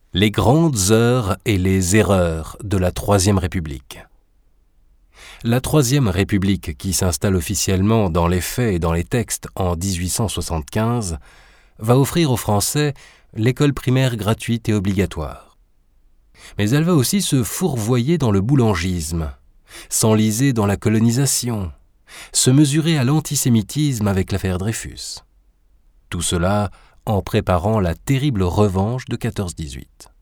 Les grandes heures et les erreurs de la Troisième République. La Troisième République, qui s'installe officiellement dans les faits et dans les textes en 1875, va offrir aux Français l'école primaire gratuite et obligatoire. Mais elle va aussi se fourvoyer dans le boulangisme, s'enliser dans la colonisation, se mesurer à l'antisémitisme avec l'affaire Dreyfus. Tout cela en préparant la terrible revanche de 14-18.